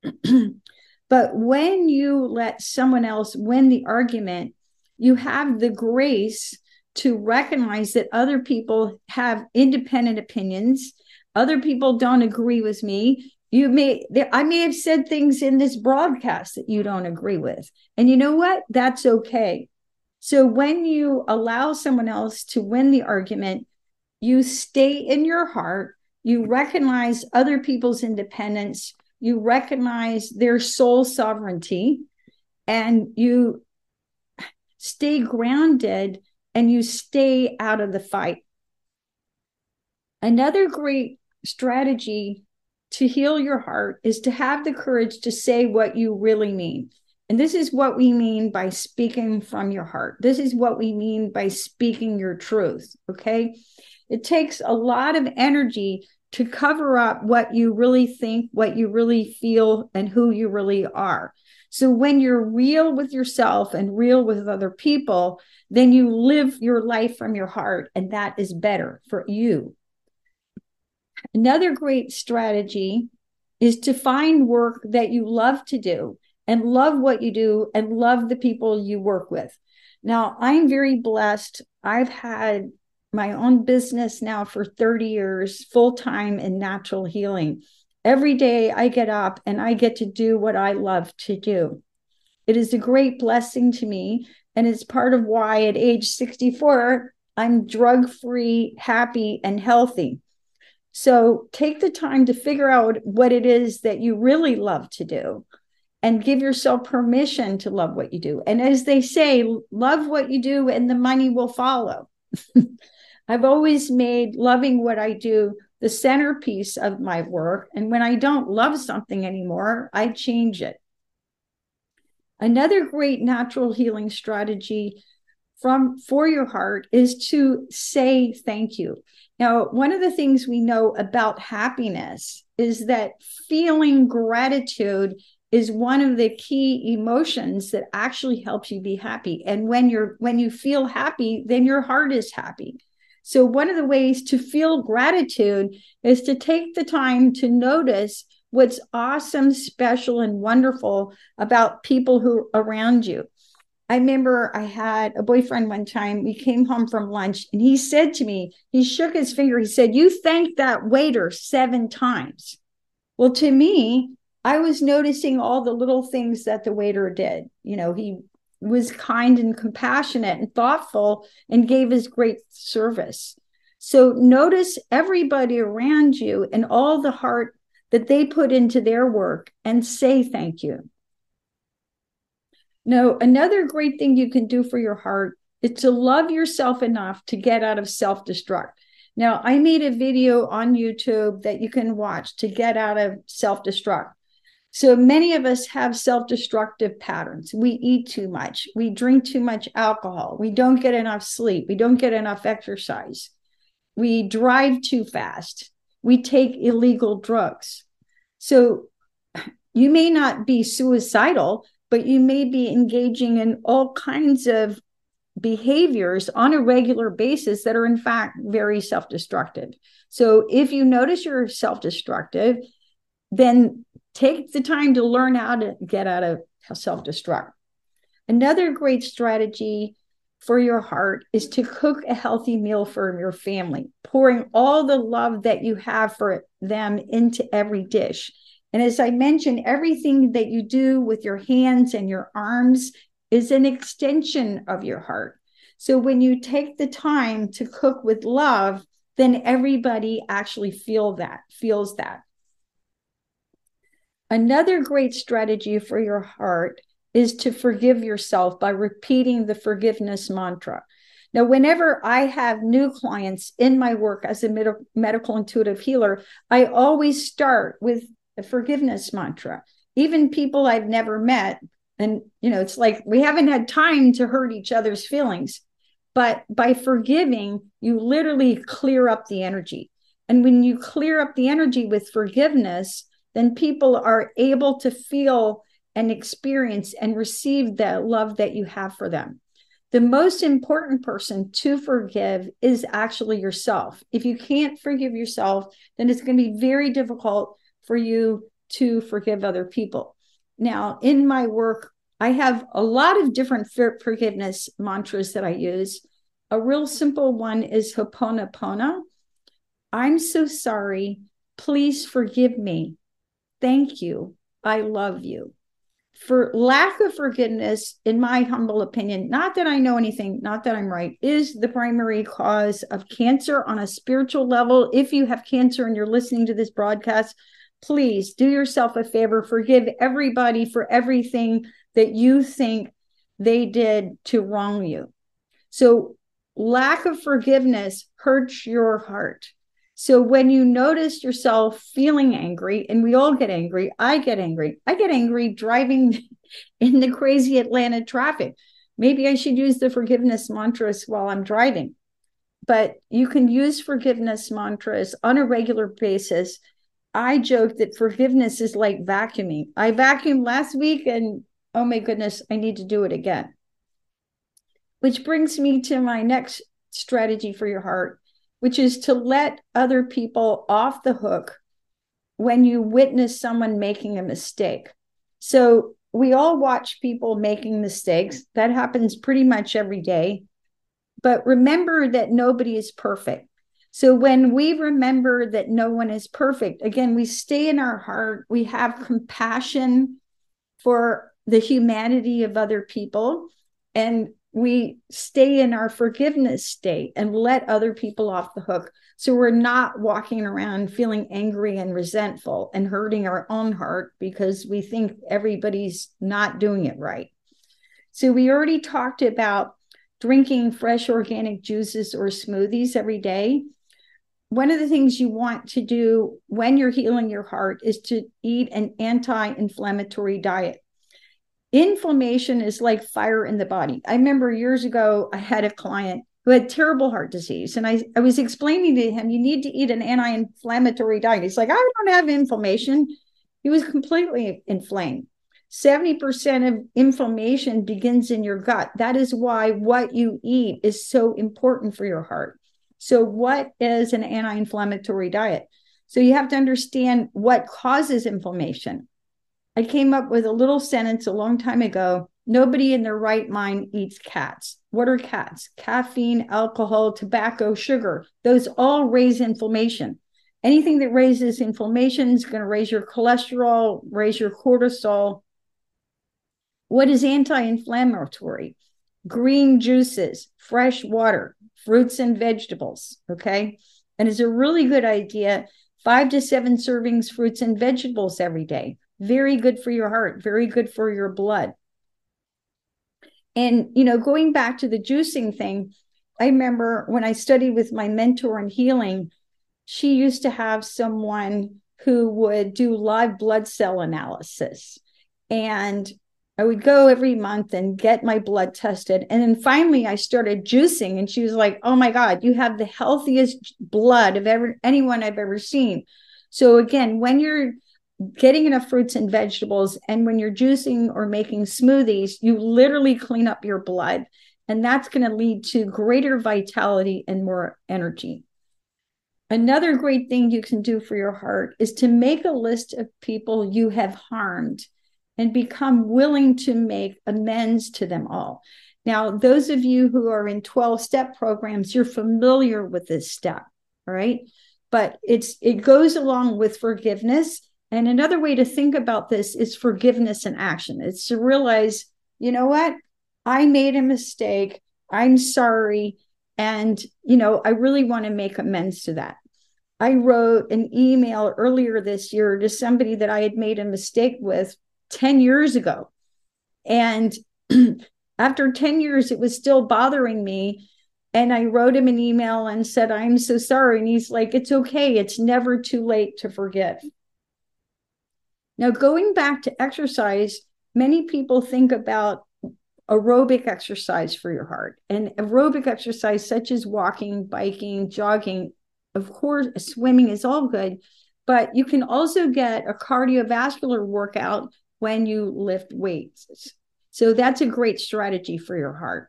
But when you let someone else win the argument, you have the grace to recognize that other people have independent opinions. Other people don't agree with me. You may, I may have said things in this broadcast that you don't agree with. And you know what? That's okay. So when you allow someone else to win the argument, you stay in your heart. You recognize other people's independence. You recognize their soul sovereignty, and you stay grounded and you stay out of the fight. Another great strategy to heal your heart is to have the courage to say what you really mean. And this is what we mean by speaking from your heart. This is what we mean by speaking your truth, okay? It takes a lot of energy to cover up what you really think, what you really feel, and who you really are. So when you're real with yourself and real with other people, then you live your life from your heart, and that is better for you. Another great strategy is to find work that you love to do and love what you do and love the people you work with. Now, I'm very blessed. I've had my own business now for thirty years, full-time in natural healing. Every day I get up and I get to do what I love to do. It is a great blessing to me, and it's part of why at age sixty-four, I'm drug-free, happy, and healthy. So take the time to figure out what it is that you really love to do and give yourself permission to love what you do. And as they say, love what you do and the money will follow. I've always made loving what I do the centerpiece of my work. And when I don't love something anymore, I change it. Another great natural healing strategy from for your heart is to say thank you. Now, one of the things we know about happiness is that feeling gratitude is one of the key emotions that actually helps you be happy. And when you're when you feel happy, then your heart is happy. So one of the ways to feel gratitude is to take the time to notice what's awesome, special, and wonderful about people who are around you. I remember I had a boyfriend one time. We came home from lunch and he said to me, he shook his finger. He said, "You thanked that waiter seven times." Well, to me, I was noticing all the little things that the waiter did. You know, he was kind and compassionate and thoughtful and gave us great service. So notice everybody around you and all the heart that they put into their work and say thank you. Now, another great thing you can do for your heart is to love yourself enough to get out of self-destruct. Now, I made a video on YouTube that you can watch to get out of self-destruct. So many of us have self-destructive patterns. We eat too much. We drink too much alcohol. We don't get enough sleep. We don't get enough exercise. We drive too fast. We take illegal drugs. So you may not be suicidal, but you may be engaging in all kinds of behaviors on a regular basis that are in fact very self-destructive. So if you notice you're self-destructive, then take the time to learn how to get out of self-destruct. Another great strategy for your heart is to cook a healthy meal for your family, pouring all the love that you have for them into every dish. And as I mentioned, everything that you do with your hands and your arms is an extension of your heart. So when you take the time to cook with love, then everybody actually feel that, feels that. Another great strategy for your heart is to forgive yourself by repeating the forgiveness mantra. Now, whenever I have new clients in my work as a med- medical intuitive healer, I always start with a forgiveness mantra. Even people I've never met, and you know, it's like we haven't had time to hurt each other's feelings, but by forgiving, you literally clear up the energy. And when you clear up the energy with forgiveness, then people are able to feel and experience and receive the love that you have for them. The most important person to forgive is actually yourself. If you can't forgive yourself, then it's going to be very difficult for you to forgive other people. Now, in my work, I have a lot of different forgiveness mantras that I use. A real simple one is Ho'oponopono. I'm so sorry. Please forgive me. Thank you. I love you. For lack of forgiveness, in my humble opinion, not that I know anything, not that I'm right, is the primary cause of cancer on a spiritual level. If you have cancer and you're listening to this broadcast, please do yourself a favor. Forgive everybody for everything that you think they did to wrong you. So lack of forgiveness hurts your heart. So when you notice yourself feeling angry, and we all get angry, I get angry. I get angry driving in the crazy Atlanta traffic. Maybe I should use the forgiveness mantras while I'm driving. But you can use forgiveness mantras on a regular basis. I joke that forgiveness is like vacuuming. I vacuumed last week and oh my goodness, I need to do it again. Which brings me to my next strategy for your heart, which is to let other people off the hook when you witness someone making a mistake. So we all watch people making mistakes. That happens pretty much every day. But remember that nobody is perfect. So when we remember that no one is perfect, again, we stay in our heart. We have compassion for the humanity of other people, and we stay in our forgiveness state and let other people off the hook. So we're not walking around feeling angry and resentful and hurting our own heart because we think everybody's not doing it right. So we already talked about drinking fresh organic juices or smoothies every day. One of the things you want to do when you're healing your heart is to eat an anti-inflammatory diet. Inflammation is like fire in the body. I remember years ago, I had a client who had terrible heart disease. And I, I was explaining to him, you need to eat an anti-inflammatory diet. He's like, I don't have inflammation. He was completely inflamed. seventy percent of inflammation begins in your gut. That is why what you eat is so important for your heart. So what is an anti-inflammatory diet? So you have to understand what causes inflammation. I came up with a little sentence a long time ago. Nobody in their right mind eats cats. What are cats? Caffeine, alcohol, tobacco, sugar. Those all raise inflammation. Anything that raises inflammation is going to raise your cholesterol, raise your cortisol. What is anti-inflammatory? Green juices, fresh water, fruits and vegetables, okay? And it's a really good idea, five to seven servings fruits and vegetables every day. Very good for your heart, very good for your blood. And, you know, going back to the juicing thing, I remember when I studied with my mentor in healing, she used to have someone who would do live blood cell analysis. And I would go every month and get my blood tested. And then finally I started juicing and she was like, oh my God, you have the healthiest blood of ever anyone I've ever seen. So again, when you're getting enough fruits and vegetables, and when you're juicing or making smoothies, you literally clean up your blood. And that's going to lead to greater vitality and more energy. Another great thing you can do for your heart is to make a list of people you have harmed and become willing to make amends to them all. Now, those of you who are in twelve-step programs, you're familiar with this step, all right? But it's it goes along with forgiveness. And another way to think about this is forgiveness in action. It's to realize, you know what? I made a mistake. I'm sorry. And, you know, I really want to make amends to that. I wrote an email earlier this year to somebody that I had made a mistake with ten years ago. And after ten years, it was still bothering me. And I wrote him an email and said, I'm so sorry. And he's like, it's okay. It's never too late to forgive. Now, going back to exercise, many people think about aerobic exercise for your heart. And aerobic exercise, such as walking, biking, jogging, of course, swimming is all good. But you can also get a cardiovascular workout when you lift weights. So that's a great strategy for your heart.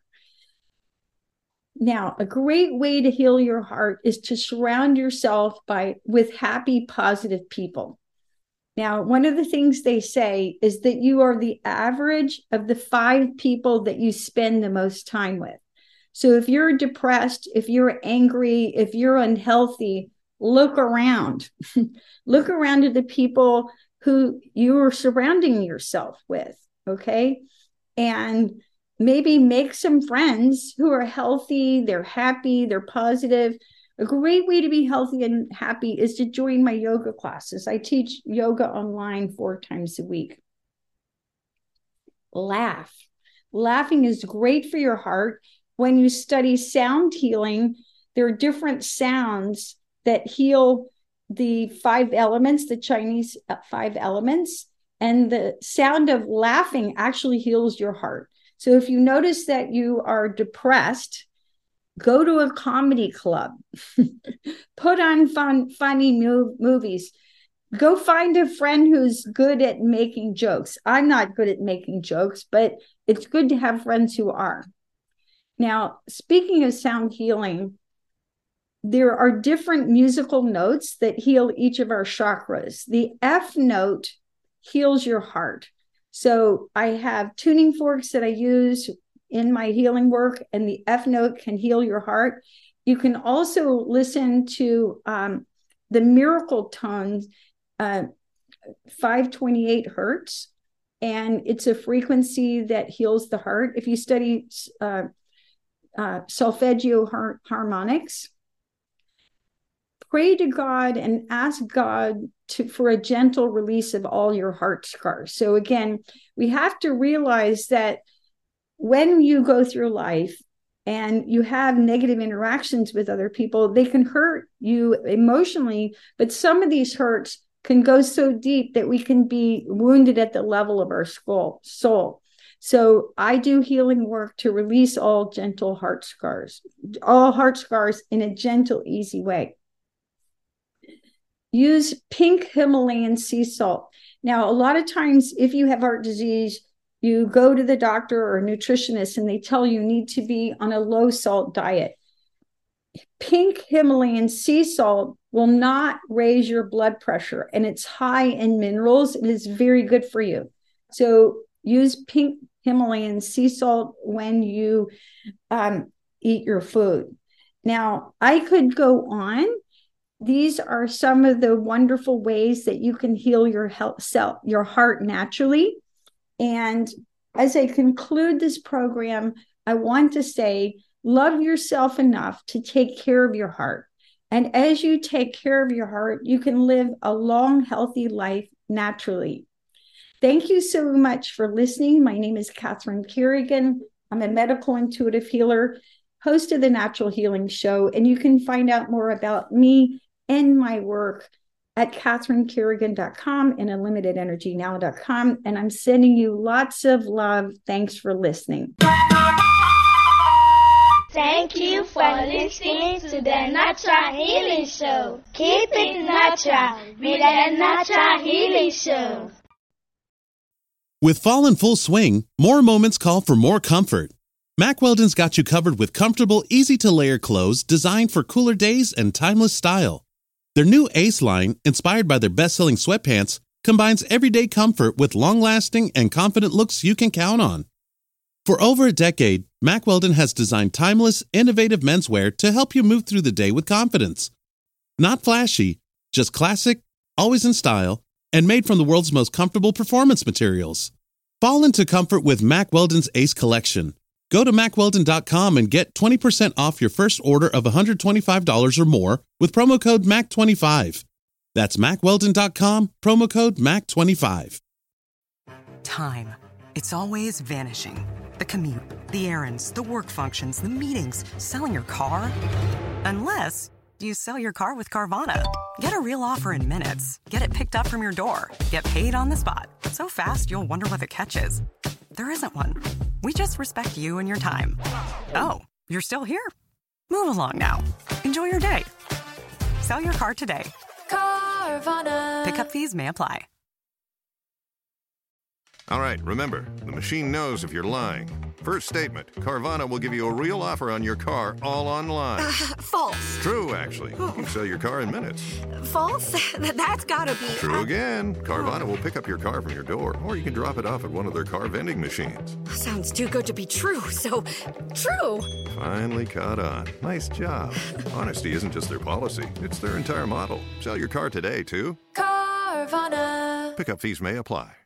Now, a great way to heal your heart is to surround yourself by with happy, positive people. Now, one of the things they say is that you are the average of the five people that you spend the most time with. So if you're depressed, if you're angry, if you're unhealthy, look around. Look around at the people who you are surrounding yourself with, okay? And maybe make some friends who are healthy, they're happy, they're positive. A great way to be healthy and happy is to join my yoga classes. I teach yoga online four times a week. Laugh. Laughing is great for your heart. When you study sound healing, there are different sounds that heal the five elements, the Chinese five elements, and the sound of laughing actually heals your heart. So if you notice that you are depressed, go to a comedy club, put on fun, funny mo- movies, go find a friend who's good at making jokes. I'm not good at making jokes, but it's good to have friends who are. Now, speaking of sound healing, there are different musical notes that heal each of our chakras. The F note heals your heart. So I have tuning forks that I use in my healing work, and the F note can heal your heart. You can also listen to um, the miracle tones, uh, five twenty-eight hertz, and it's a frequency that heals the heart. If you study uh, uh, solfeggio har- harmonics, pray to God and ask God to, for a gentle release of all your heart scars. So again, we have to realize that when you go through life and you have negative interactions with other people, they can hurt you emotionally, but some of these hurts can go so deep that we can be wounded at the level of our skull, soul. So I do healing work to release all gentle heart scars, all heart scars in a gentle, easy way. Use pink Himalayan sea salt. Now, a lot of times, if you have heart disease, you go to the doctor or a nutritionist and they tell you you need to be on a low salt diet. Pink Himalayan sea salt will not raise your blood pressure, and it's high in minerals. It is very good for you. So use pink Himalayan sea salt when you um, eat your food. Now, I could go on. These are some of the wonderful ways that you can heal your health, self, your heart naturally. And as I conclude this program, I want to say, love yourself enough to take care of your heart. And as you take care of your heart, you can live a long, healthy life naturally. Thank you so much for listening. My name is Catherine Kerrigan. I'm a medical intuitive healer, host of the Natural Healing Show. And you can find out more about me and my work at catherine kerrigan dot com and unlimited energy now dot com. And I'm sending you lots of love. Thanks for listening. Thank you for listening to the Natural Healing Show. Keep it natural with the Natural Healing Show. With fall in full swing, more moments call for more comfort. Mack Weldon's got you covered with comfortable, easy-to-layer clothes designed for cooler days and timeless style. Their new Ace line, inspired by their best-selling sweatpants, combines everyday comfort with long-lasting and confident looks you can count on. For over a decade, Mack Weldon has designed timeless, innovative menswear to help you move through the day with confidence. Not flashy, just classic, always in style, and made from the world's most comfortable performance materials. Fall into comfort with Mack Weldon's Ace collection. Go to mack weldon dot com and get twenty percent off your first order of one hundred twenty-five dollars or more with promo code M A C twenty-five. That's mack weldon dot com, promo code M A C twenty-five. Time. It's always vanishing. The commute, the errands, the work functions, the meetings, selling your car. Unless you sell your car with Carvana. Get a real offer in minutes. Get it picked up from your door. Get paid on the spot. So fast, you'll wonder what the catch is. There isn't one. We just respect you and your time. Oh, you're still here? Move along now. Enjoy your day. Sell your car today. Carvana. Pickup fees may apply. All right, remember, the machine knows if you're lying. First statement, Carvana will give you a real offer on your car all online. Uh, false. True, actually. You can sell your car in minutes. False? That's gotta be... True again. Carvana will pick up your car from your door, or you can drop it off at one of their car vending machines. Sounds too good to be true, so... True! Finally caught on. Nice job. Honesty isn't just their policy, it's their entire model. Sell your car today, too. Carvana. Pickup fees may apply.